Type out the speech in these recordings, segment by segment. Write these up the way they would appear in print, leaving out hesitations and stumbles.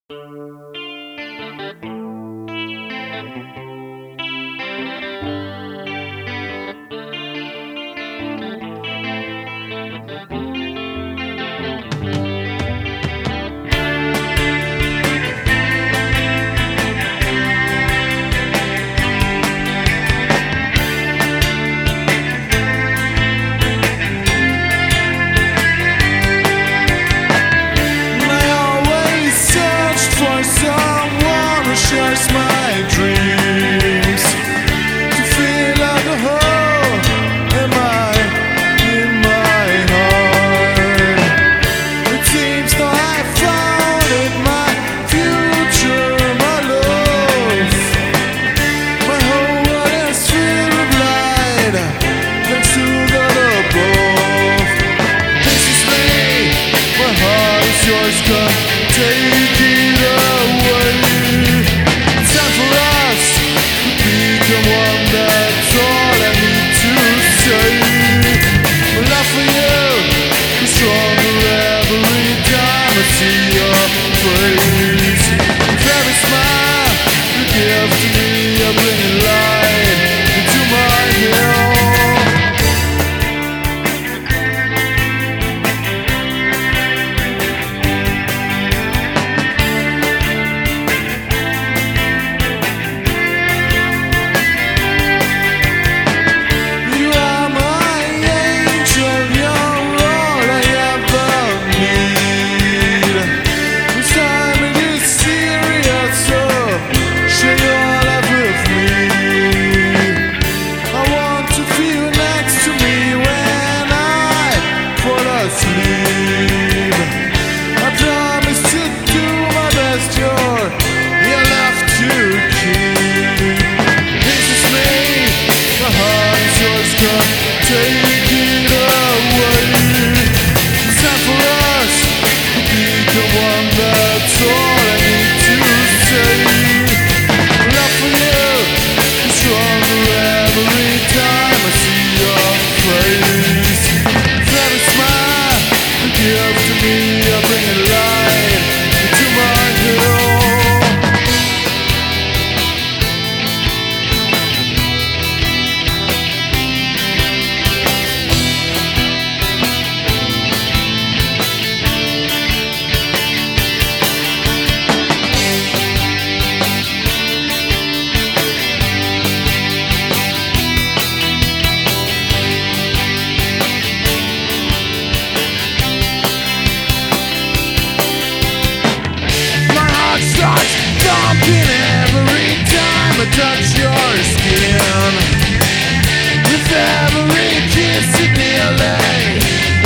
Shares my dreams to feel like a hole in my heart. It seems that I found it, my future, my love. My whole world is filled with light, thanks to God above. This is me, my heart is yours, come take it away. That's all I need to say. My love for you is stronger every time I see your face. With every smile you give to me, I bring light into my hell. I promise to do my best, you're left to keep. This is me, my heart is yours, come take it away. It's time for us to become one, that's all I need to say. Love for you is stronger every time I see your face. Every smile give to me, I bring a light into my hell. Starts thumping every time I touch your skin. With every kiss it nearly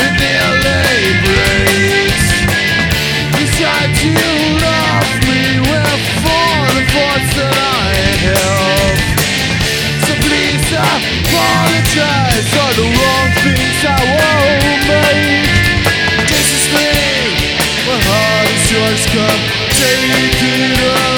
breaks. Decide to love me with all the thoughts that I have. So please apologize for the wrong things I won't make. This is me, my heart is yours, come take it up.